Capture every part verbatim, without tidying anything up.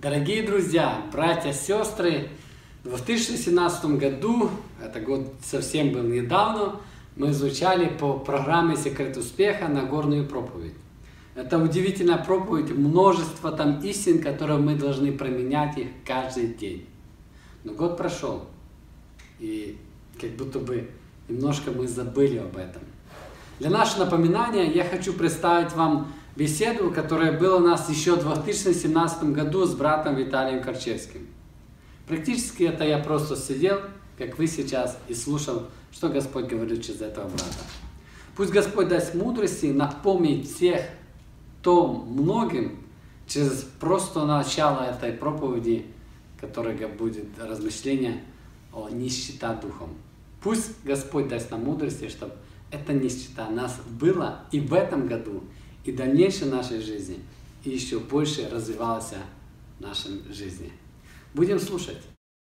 Дорогие друзья, братья, сестры, в две тысячи семнадцатом году, это год совсем был недавно, мы изучали по программе «Секрет успеха» Нагорную проповедь. Это удивительная проповедь, множество там истин, которые мы должны применять их каждый день. Но год прошел, и как будто бы немножко мы забыли об этом. Для нашего напоминания я хочу представить вам беседу, которая была у нас еще в две тысячи семнадцатом году с братом Виталием Корчевским. Практически это я просто сидел, как вы сейчас, и слушал, что Господь говорит через этого брата. Пусть Господь даст мудрости напомнить всех то многим через просто начало этой проповеди, которая будет размышление о нищета духом. Пусть Господь даст нам мудрости, чтобы эта нищета у нас была и в этом году, и в дальнейшей нашей жизни, и еще больше развивалась в нашей жизни. Будем слушать.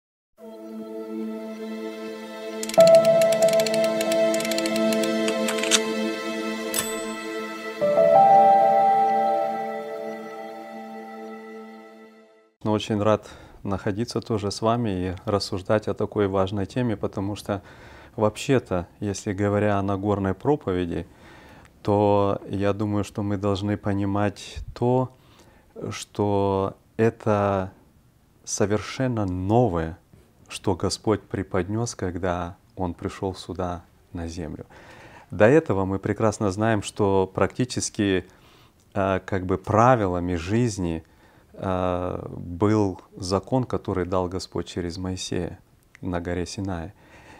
Но очень рад находиться тоже с вами и рассуждать о такой важной теме, потому что вообще-то, если говоря о Нагорной проповеди, то я думаю, что мы должны понимать то, что это совершенно новое, что Господь преподнес, когда Он пришел сюда на землю. До этого мы прекрасно знаем, что практически э, как бы правилами жизни э, был закон, который дал Господь через Моисея на горе Синай.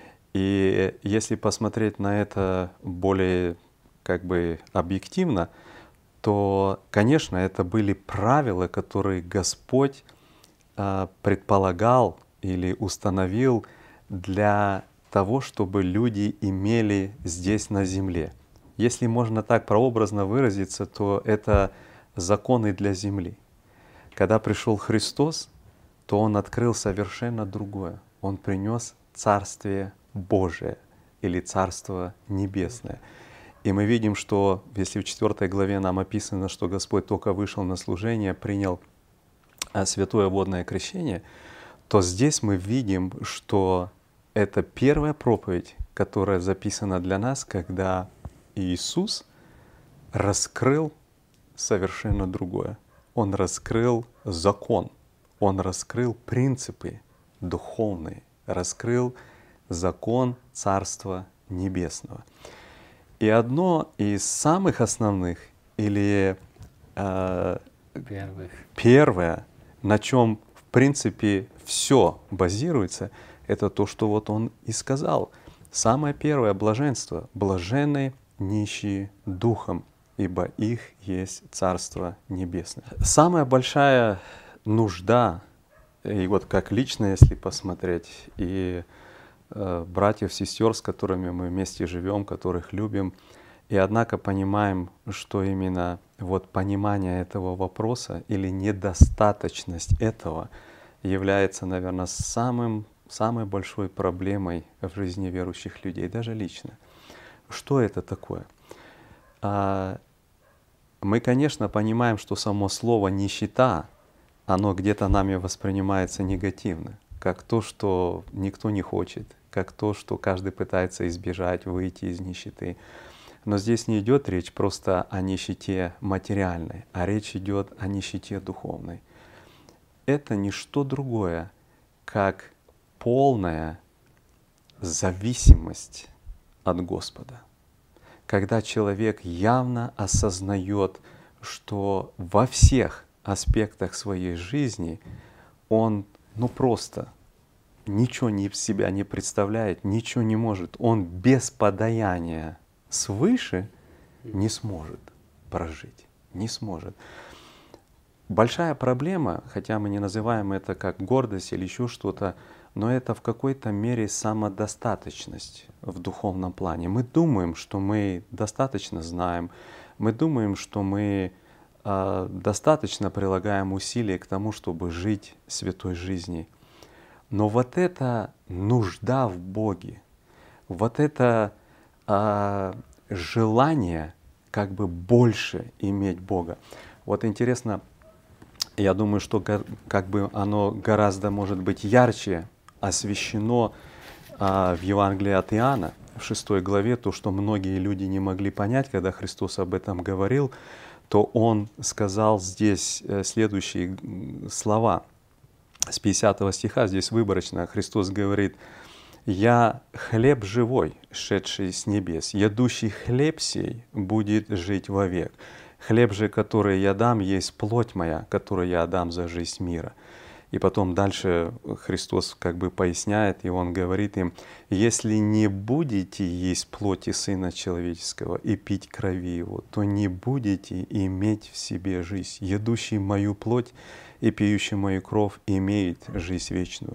И если посмотреть на это более как бы объективно, то, конечно, это были правила, которые Господь э, предполагал или установил для того, чтобы люди имели здесь на земле. Если можно так прообразно выразиться, то это законы для земли. Когда пришел Христос, то Он открыл совершенно другое. Он принес Царствие Божие или Царство Небесное. И мы видим, что если в четвёртой главе нам описано, что Господь только вышел на служение, принял святое водное крещение, то здесь мы видим, что это первая проповедь, которая записана для нас, когда Иисус раскрыл совершенно другое. Он раскрыл закон, Он раскрыл принципы духовные, раскрыл закон Царства Небесного. И одно из самых основных, или э, первое, на чем в принципе все базируется, это то, что вот Он и сказал. Самое первое блаженство — блаженны нищие духом, ибо их есть Царство Небесное. Самая большая нужда, и вот как лично, если посмотреть, и братьев, сестер, с которыми мы вместе живем, которых любим, и однако понимаем, что именно вот понимание этого вопроса или недостаточность этого является, наверное, самым, самой большой проблемой в жизни верующих людей, даже лично. Что это такое? Мы, конечно, понимаем, что само слово «нищета», оно где-то нами воспринимается негативно, как то, что никто не хочет, как то, что каждый пытается избежать, выйти из нищеты. Но здесь не идет речь просто о нищете материальной, а речь идет о нищете духовной. Это не что другое, как полная зависимость от Господа. Когда человек явно осознает, что во всех аспектах своей жизни он ну просто ничего не в себя не представляет, ничего не может. Он без подаяния свыше не сможет прожить, не сможет. Большая проблема, хотя мы не называем это как гордость или еще что-то, но это в какой-то мере самодостаточность в духовном плане. Мы думаем, что мы достаточно знаем, мы думаем, что мы э, достаточно прилагаем усилия к тому, чтобы жить святой жизнью. Но вот эта нужда в Боге, вот это э, желание как бы больше иметь Бога. Вот интересно, Я думаю, что как бы оно гораздо, может быть, ярче освещено а, в Евангелии от Иоанна, в шестой главе, то, что многие люди не могли понять, когда Христос об этом говорил, то Он сказал здесь следующие слова. С пятидесятого стиха, здесь выборочно, Христос говорит: «Я хлеб живой, шедший с небес, ядущий хлеб сей будет жить вовек. Хлеб же, который я дам, есть плоть моя, которую я дам за жизнь мира». И потом дальше Христос как бы поясняет, и Он говорит им: «Если не будете есть плоти Сына Человеческого и пить крови Его, то не будете иметь в себе жизнь. Едущий мою плоть и пьющий мою кровь имеет жизнь вечную».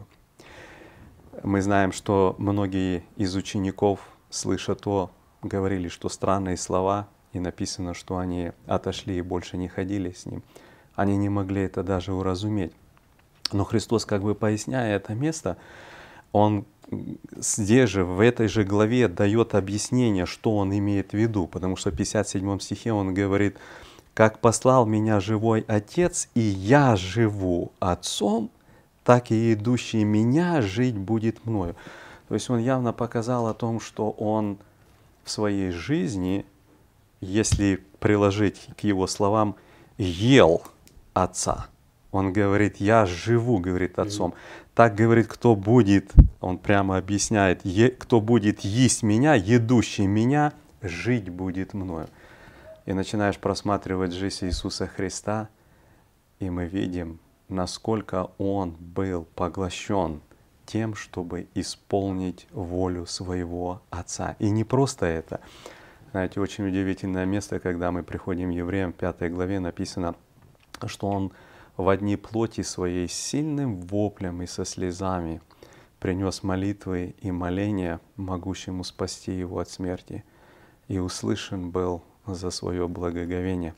Мы знаем, что многие из учеников, слыша то, говорили, что странные слова, и написано, что они отошли и больше не ходили с Ним. Они не могли это даже уразуметь. Но Христос, как бы поясняя это место, Он здесь же, в этой же главе дает объяснение, что Он имеет в виду, потому что в пятьдесят седьмом стихе Он говорит: «Как послал Меня живой Отец, и Я живу Отцом, так и идущий Меня жить будет Мною». То есть Он явно показал о том, что Он в своей жизни, если приложить к Его словам, ел Отца. Он говорит: «Я живу, — говорит, — Отцом». Mm-hmm. Так говорит, кто будет, Он прямо объясняет, кто будет есть Меня, едущий Меня, жить будет Мною. И начинаешь просматривать жизнь Иисуса Христа, и мы видим, насколько Он был поглощен тем, чтобы исполнить волю Своего Отца. И не просто это. Знаете, очень удивительное место, когда мы приходим к Евреям, в пятой главе написано, что Он во дни плоти Своей сильным воплем и со слезами принес молитвы и моления, могущему спасти Его от смерти, и услышан был за Свое благоговение.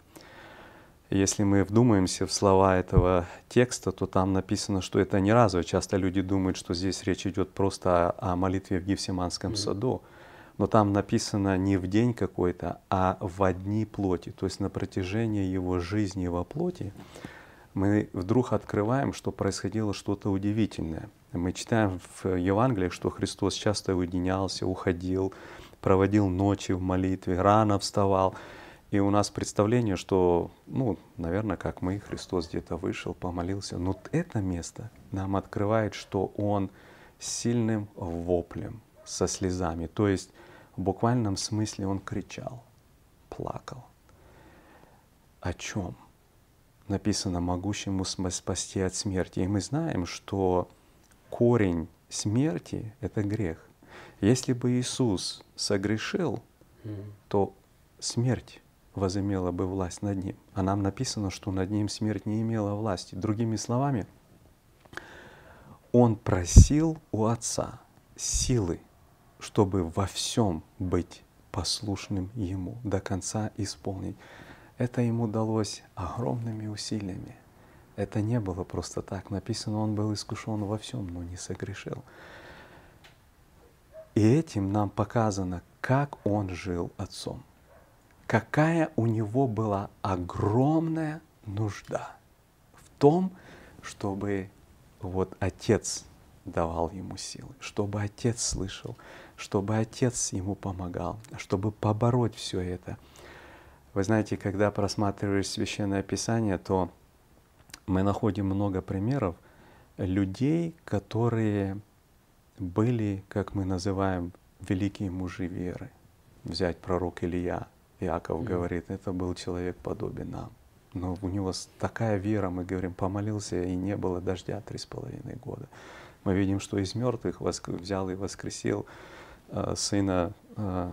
Если мы вдумаемся в слова этого текста, то там написано, что это не разово. Часто люди думают, что здесь речь идет просто о молитве в Гефсиманском mm-hmm. саду. Но там написано не в день какой-то, а во дни плоти. То есть на протяжении Его жизни во плоти мы вдруг открываем, что происходило что-то удивительное. Мы читаем в Евангелии, что Христос часто уединялся, уходил, проводил ночи в молитве, рано вставал. И у нас представление, что, ну, наверное, как мы, Христос где-то вышел, помолился. Но это место нам открывает, что Он сильным воплем, со слезами, то есть в буквальном смысле Он кричал, плакал. О чем? Написано: «Могущему спасти от смерти». И мы знаем, что корень смерти — это грех. Если бы Иисус согрешил, то смерть возымела бы власть над Ним. А нам написано, что над Ним смерть не имела власти. Другими словами, Он просил у Отца силы, чтобы во всем быть послушным Ему, до конца исполнить. Это Ему далось огромными усилиями. Это не было просто так. Написано, Он был искушен во всем, но не согрешил. И этим нам показано, как Он жил Отцом. Какая у Него была огромная нужда в том, чтобы вот Отец давал Ему силы, чтобы Отец слышал, чтобы Отец Ему помогал, чтобы побороть все это. Вы знаете, когда просматриваешь Священное Писание, то мы находим много примеров людей, которые были, как мы называем, великие мужи веры. Взять пророк Илия. Иаков mm-hmm. говорит, это был человек подобен нам. Но у него такая вера, мы говорим, помолился, и не было дождя три с половиной года. Мы видим, что из мертвых взял и воскресил э, сына э,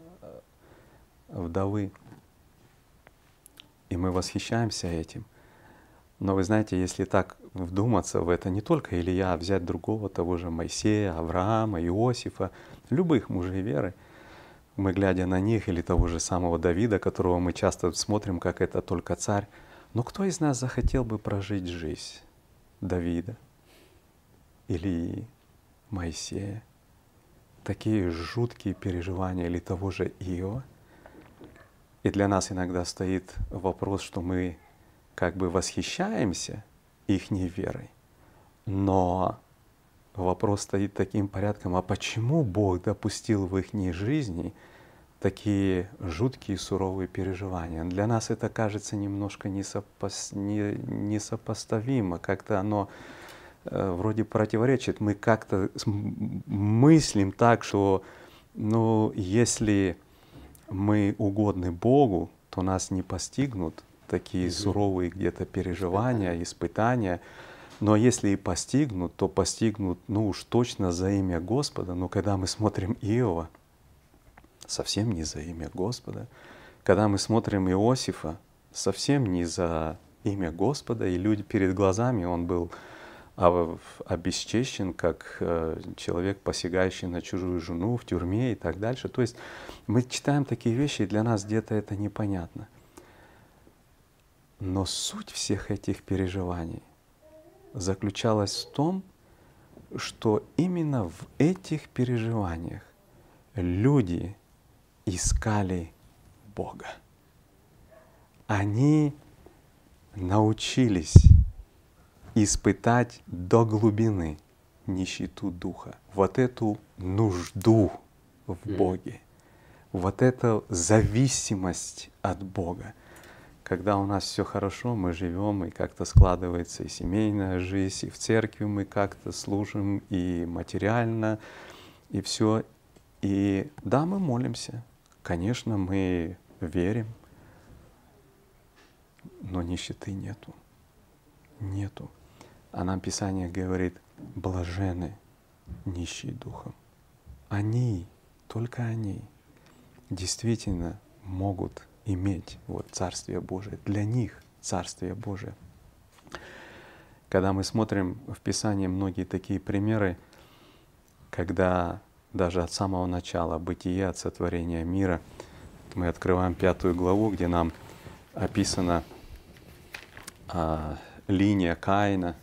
вдовы. И мы восхищаемся этим. Но вы знаете, если так вдуматься в это, не только Илия, а взять другого, того же Моисея, Авраама, Иосифа, любых мужей веры, мы, глядя на них, или того же самого Давида, которого мы часто смотрим, как это только царь, но кто из нас захотел бы прожить жизнь Давида, Илии, Моисея? Такие жуткие переживания, или того же Иова. И для нас иногда стоит вопрос, что мы как бы восхищаемся ихней верой, но вопрос стоит таким порядком, а почему Бог допустил в их жизни такие жуткие, суровые переживания? Для нас это кажется немножко несопос... не... несопоставимо, как-то оно э, вроде противоречит. Мы как-то мыслим так, что ну, если мы угодны Богу, то нас не постигнут такие mm-hmm. суровые где-то переживания, испытания. Но если и постигнут, то постигнут, ну уж точно за имя Господа. Но когда мы смотрим Иова, совсем не за имя Господа. Когда мы смотрим Иосифа, совсем не за имя Господа. И люди перед глазами, он был обесчещен, как человек, посягающий на чужую жену в тюрьме и так дальше. То есть мы читаем такие вещи, и для нас где-то это непонятно. Но суть всех этих переживаний заключалась в том, что именно в этих переживаниях люди искали Бога. Они научились испытать до глубины нищету духа, вот эту нужду в Боге, вот эту зависимость от Бога. Когда у нас все хорошо, мы живем, и как-то складывается и семейная жизнь, и в церкви мы как-то служим, и материально, и все. И да, мы молимся, конечно, мы верим, но нищеты нету. Нету. А нам Писание говорит: блажены нищие духом. Они, только они, действительно могут иметь вот Царствие Божие. Для них Царствие Божие. Когда мы смотрим в Писании многие такие примеры, когда даже от самого начала бытия, от сотворения мира, мы открываем пятую главу, где нам описана а, линия Каина,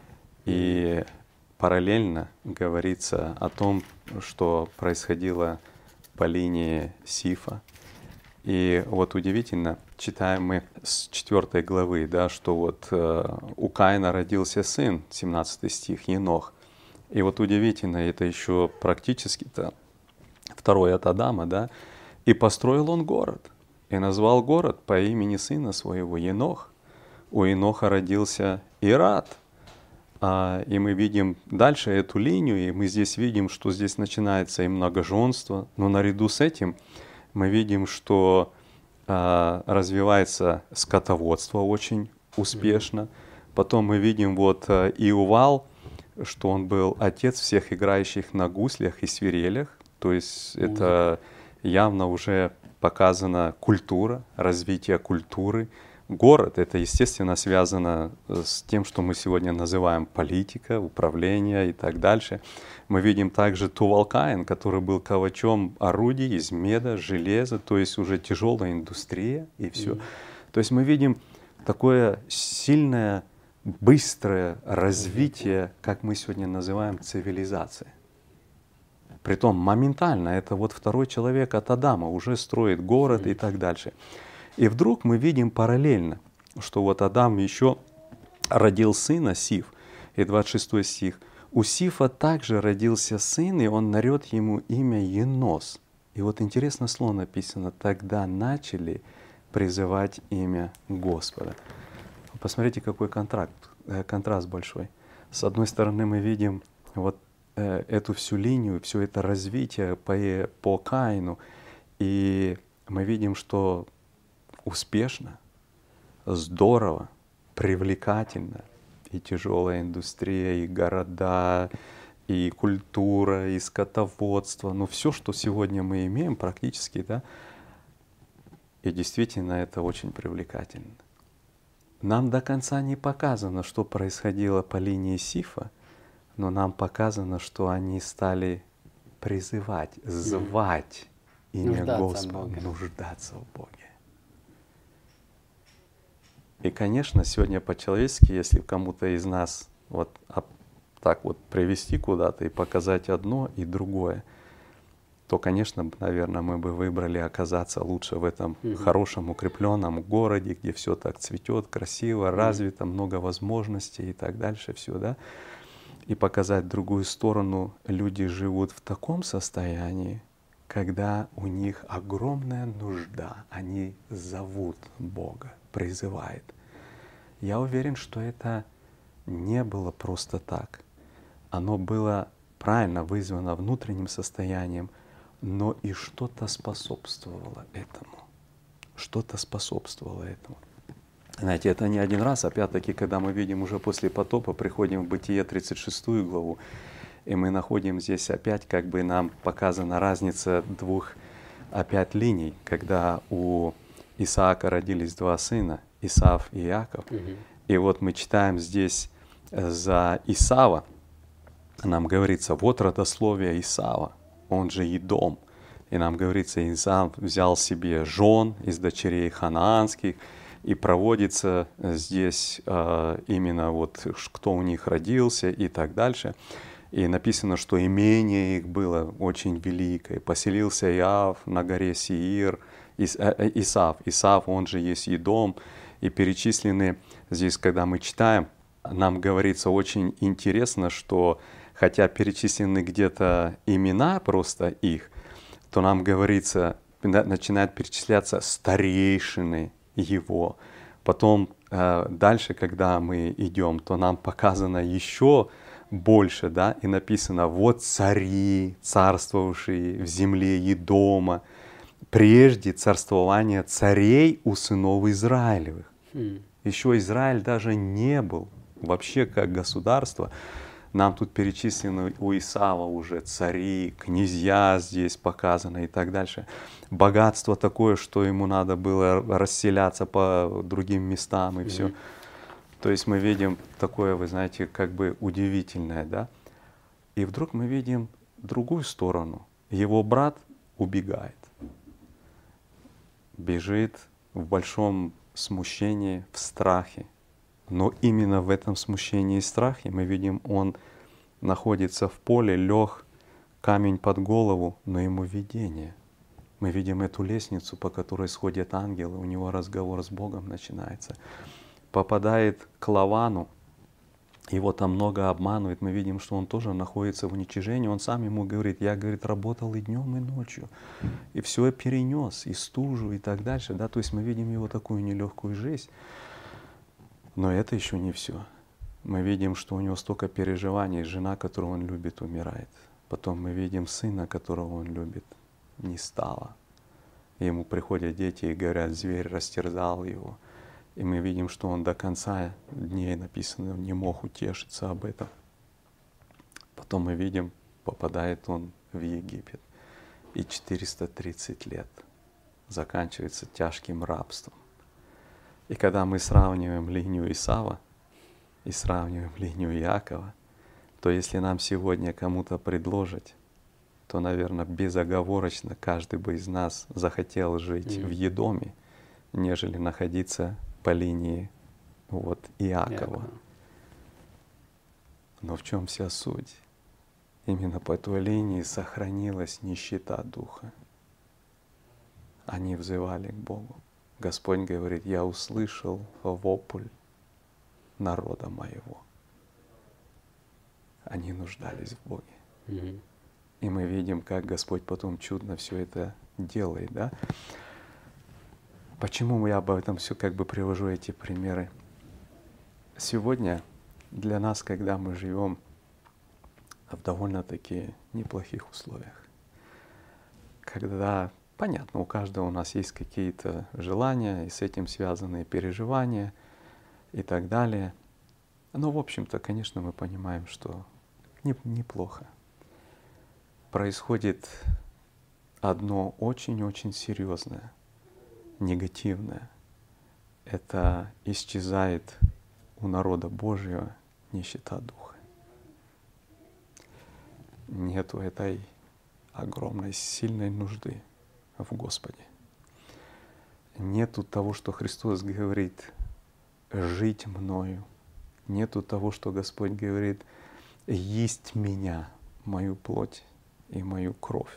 и параллельно говорится о том, что происходило по линии Сифа. И вот удивительно, читаем мы с четвёртой главы, да, что вот э, у Каина родился сын, семнадцатый стих, Енох. И вот удивительно, это еще практически-то второй от Адама, да, и построил он город, и назвал город по имени сына своего Енох. У Еноха родился Ирад. А, и мы видим дальше эту линию, и мы здесь видим, что здесь начинается и многоженство, но наряду с этим мы видим, что а, развивается скотоводство очень успешно. Потом мы видим вот а, Иувал, что он был отец всех играющих на гуслях и свирелях. То есть Музыка. Это явно уже показана культура, развитие культуры. Город — это, естественно, связано с тем, что мы сегодня называем политика, управление и так дальше. Мы видим также Тувал-Каин, который был ковачом орудий из меда, железа, то есть уже тяжелая индустрия и все. Mm. То есть мы видим такое сильное, быстрое развитие, как мы сегодня называем, цивилизации. Притом моментально, это вот второй человек от Адама уже строит город mm. и так дальше. И вдруг мы видим параллельно, что вот Адам еще родил сына, Сиф, и двадцать шестой стих. У Сифа также родился сын, и он нарек ему имя Енос. И вот интересно слово написано: тогда начали призывать имя Господа. Посмотрите, какой контраст, контраст большой. С одной стороны, мы видим вот эту всю линию, все это развитие по, по Каину, и мы видим, что успешно, здорово, привлекательно, и тяжелая индустрия, и города, и культура, и скотоводство, ну все, что сегодня мы имеем практически, да, и действительно это очень привлекательно. Нам до конца не показано, что происходило по линии Сифа, но нам показано, что они стали призывать, звать имя нуждаться Господа, нуждаться в Боге. И, конечно, сегодня по-человечески, если кому-то из нас вот так вот привести куда-то и показать одно и другое, то, конечно, наверное, мы бы выбрали оказаться лучше в этом Мгм. хорошем, укрепленном городе, где все так цветет, красиво, Мгм. развито, много возможностей и так дальше, все, да. И показать другую сторону, люди живут в таком состоянии, когда у них огромная нужда, они зовут Бога, призывают. Я уверен, что это не было просто так. Оно было правильно вызвано внутренним состоянием, но и что-то способствовало этому. Что-то способствовало этому. Знаете, это не один раз, опять-таки, когда мы видим уже после потопа, приходим в Бытие тридцать шестую главу, и мы находим здесь опять, как бы нам показана разница двух опять линий, когда у Исаака родились два сына, Исав и Иаков. Мгм. И вот мы читаем здесь за Исава, нам говорится, вот родословие Исава, он же Едом. И нам говорится, Исав взял себе жен из дочерей ханаанских, и проводится здесь э, именно вот кто у них родился и так дальше. И написано, что имение их было очень великое. Поселился Иав на горе Сеир, Ис, э, Исав, Исав, он же есть Едом. И перечислены здесь, когда мы читаем, нам говорится очень интересно, что хотя перечислены где-то имена просто их, то нам говорится, начинают перечисляться старейшины его. Потом э, дальше, когда мы идем, то нам показано еще больше, да, и написано, вот цари, царствовавшие в земле Едома, прежде царствования царей у сынов Израилевых. Хм. Еще Израиль даже не был вообще как государство. Нам тут перечислены у Исава уже цари, князья здесь показаны и так дальше. Богатство такое, что ему надо было расселяться по другим местам и все. Мгм. То есть мы видим такое, вы знаете, как бы удивительное, да? И вдруг мы видим другую сторону. Его брат убегает, бежит в большом смущении, в страхе. Но именно в этом смущении и страхе мы видим, он находится в поле, лег, камень под голову, но ему видение. Мы видим эту лестницу, по которой сходят ангелы, у него разговор с Богом начинается. Попадает к Лавану, его там много обманывает, мы видим, что он тоже находится в уничижении. Он сам ему говорит, я, говорит, работал и днем, и ночью, и все перенес, и стужу, и так дальше. Да? То есть мы видим его такую нелегкую жизнь. Но это еще не все. Мы видим, что у него столько переживаний, жена, которую он любит, умирает. Потом мы видим сына, которого он любит, не стало. И ему приходят дети и говорят, зверь растерзал его. И мы видим, что он до конца дней, написано, не мог утешиться об этом. Потом мы видим, попадает он в Египет. И четыреста тридцать лет заканчивается тяжким рабством. И когда мы сравниваем линию Исава и сравниваем линию Иакова, то если нам сегодня кому-то предложить, то, наверное, безоговорочно каждый бы из нас захотел жить mm. в Едоме, нежели находиться по линии вот, Иакова. Иакова. Но в чем вся суть? Именно по той линии сохранилась нищета духа. Они взывали к Богу. Господь говорит, я услышал вопль народа моего. Они нуждались в Боге. Mm-hmm. И мы видим, как Господь потом чудно все это делает. Да? Почему я об этом все как бы привожу эти примеры? Сегодня для нас, когда мы живем в довольно-таки неплохих условиях, когда, понятно, у каждого у нас есть какие-то желания, и с этим связанные переживания и так далее. Но, в общем-то, конечно, мы понимаем, что неплохо. Происходит одно очень-очень серьезное, негативное. Это исчезает у народа Божьего нищета духа. Нету этой огромной, сильной нужды в Господе. Нету того, что Христос говорит, жить мною. Нету того, что Господь говорит, есть меня, мою плоть и мою кровь,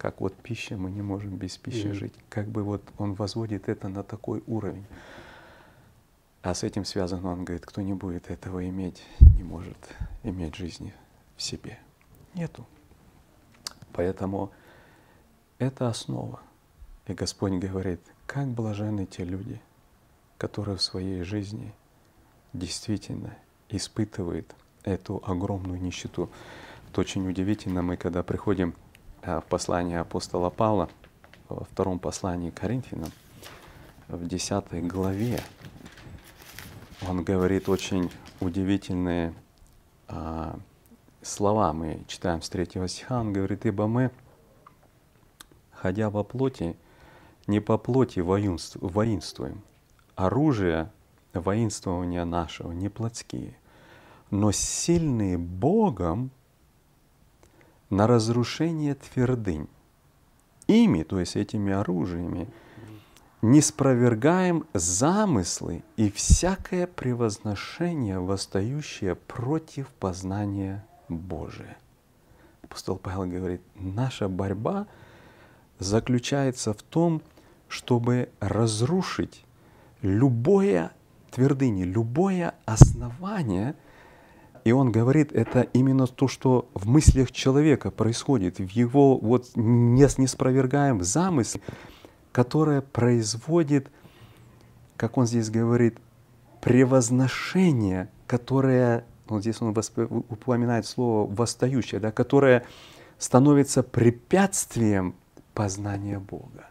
как вот пища, мы не можем без пищи Мгм. жить. Как бы вот он возводит это на такой уровень. А с этим связано, он говорит, кто не будет этого иметь, не может иметь жизни в себе. Нету. Поэтому это основа. И Господь говорит, как блаженны те люди, которые в своей жизни действительно испытывают эту огромную нищету. Это очень удивительно, мы когда приходим в послание апостола Павла, во втором послании к Коринфянам, в десятой главе, он говорит очень удивительные а, слова. Мы читаем с третьего стиха, он говорит, «Ибо мы, ходя во плоти, не по плоти воинствуем, оружие воинствования нашего не плотские, но сильные Богом на разрушение твердынь. Ими, то есть этими оружиями, не спровергаем замыслы и всякое превозношение, восстающее против познания Божия». Апостол Павел говорит, наша борьба заключается в том, чтобы разрушить любое твердыне, любое основание. И он говорит, это именно то, что в мыслях человека происходит, в его вот неспровергаем замысле, которое производит, как он здесь говорит, превозношение, которое, вот здесь он упоминает слово «восстающее», да, которое становится препятствием познания Бога.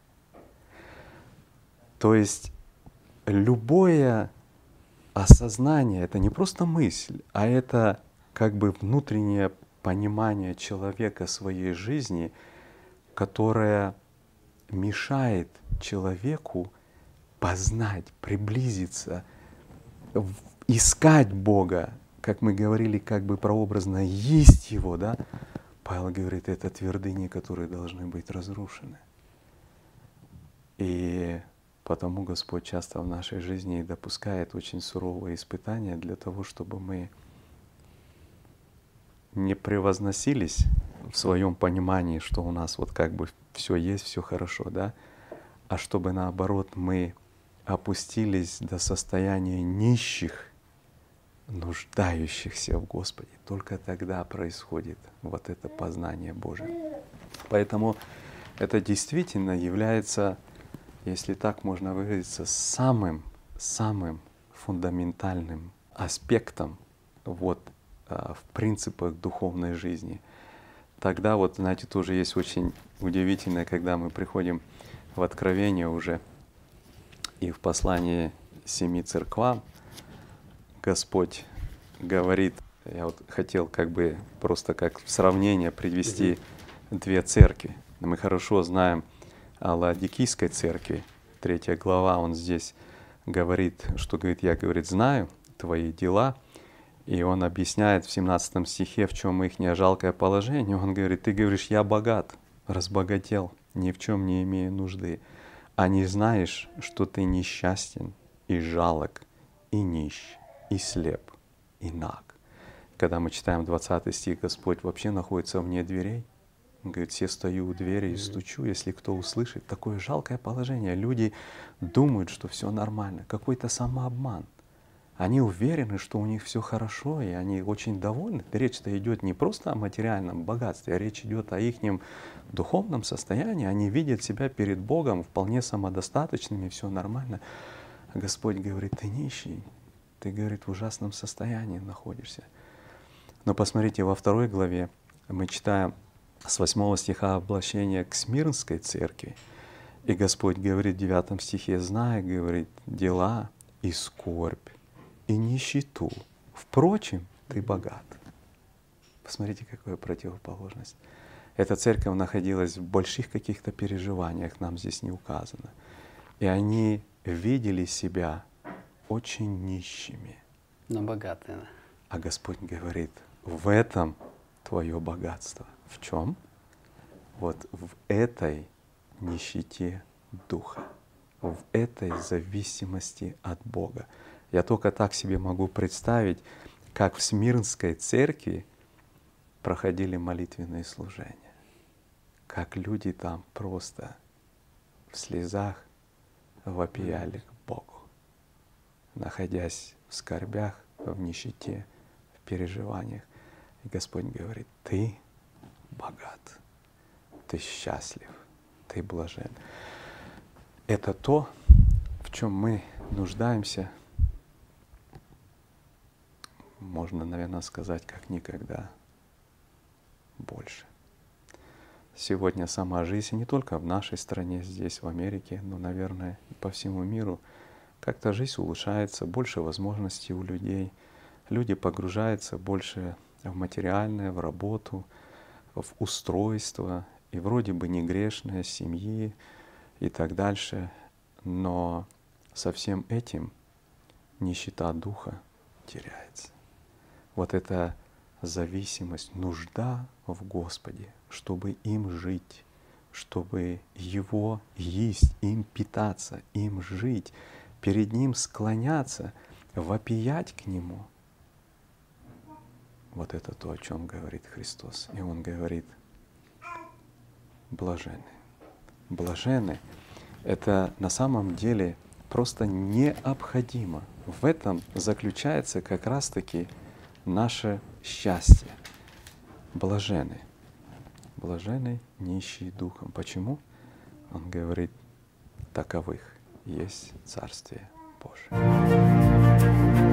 То есть любое осознание — это не просто мысль, а это как бы внутреннее понимание человека своей жизни, которое мешает человеку познать, приблизиться, искать Бога, как мы говорили, как бы прообразно есть Его, да? Павел говорит, это твердыни, которые должны быть разрушены. И потому Господь часто в нашей жизни и допускает очень суровые испытания для того, чтобы мы не превозносились в своем понимании, что у нас вот как бы все есть, все хорошо, да, а чтобы наоборот мы опустились до состояния нищих, нуждающихся в Господе. Только тогда происходит вот это познание Божие. Поэтому это действительно является, если так можно выразиться, самым, самым фундаментальным аспектом вот, в принципах духовной жизни. Тогда вот, знаете, тоже есть очень удивительное, когда мы приходим в Откровение уже и в послании семи церквам Господь говорит, я вот хотел как бы просто как в сравнение привести mm-hmm. две церкви. Мы хорошо знаем о Лаодикийской церкви, третья глава, он здесь говорит, что говорит, я, говорит, знаю твои дела, и он объясняет в семнадцатом стихе, в чем их жалкое положение. Он говорит, ты говоришь, я богат, разбогател, ни в чем не имею нужды, а не знаешь, что ты несчастен и жалок, и нищ, и слеп, и наг. Когда мы читаем двадцатый стих, Господь вообще находится вне дверей. Он говорит, все стою у двери и стучу, если кто услышит. Такое жалкое положение. Люди думают, что все нормально. Какой-то самообман. Они уверены, что у них все хорошо, и они очень довольны. Речь-то идет не просто о материальном богатстве, а речь идет о их духовном состоянии. Они видят себя перед Богом вполне самодостаточными, все нормально. А Господь говорит, ты нищий, ты, говорит, в ужасном состоянии находишься. Но посмотрите, во второй главе мы читаем с восьмого стиха обращение к Смирнской церкви. И Господь говорит в девятом стихе, зная, говорит, дела и скорбь, и нищету. Впрочем, ты богат. Посмотрите, какая противоположность. Эта церковь находилась в больших каких-то переживаниях, нам здесь не указано. И они видели себя очень нищими. Но богатые. А Господь говорит, в этом твое богатство. В чем? Вот в этой нищете духа, в этой зависимости от Бога. Я только так себе могу представить, как в Смирнской церкви проходили молитвенные служения. как люди там просто в слезах вопияли к Богу, находясь в скорбях, в нищете, в переживаниях. И Господь говорит: ты богат, ты счастлив, ты блажен. Это то, в чем мы нуждаемся, можно, наверное, сказать, как никогда больше. Сегодня сама жизнь, не только в нашей стране, здесь, в Америке, но, наверное, и по всему миру, как-то жизнь улучшается, больше возможностей у людей. Люди погружаются больше в материальное, в работу, в устройство, и вроде бы не грешные семьи и так дальше, но со всем этим нищета духа теряется. Вот эта зависимость, нужда в Господе, чтобы им жить, чтобы Его есть, им питаться, им жить, перед Ним склоняться, вопиять к Нему. Вот это то, о чем говорит Христос. И Он говорит: блаженны. Блаженны — это на самом деле просто необходимо. В этом заключается как раз-таки наше счастье. Блаженны. Блаженны нищие духом. Почему? Он говорит: таковых есть Царствие Божие.